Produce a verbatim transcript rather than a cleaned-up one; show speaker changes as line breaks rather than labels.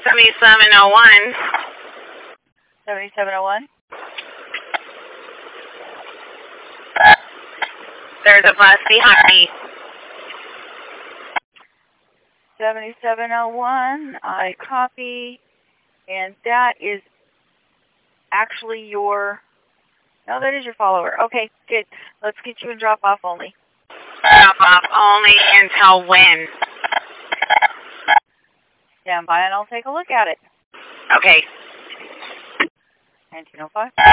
seventy-seven oh one.
seventy-seven oh one?
There's a bus behind me.
seventy-seven oh one, I copy. And that is actually your... No, that is your follower. Okay, good. Let's get you in drop-off only.
Drop-off only until when?
Stand by and I'll take a look at it.
Okay.
nineteen oh five.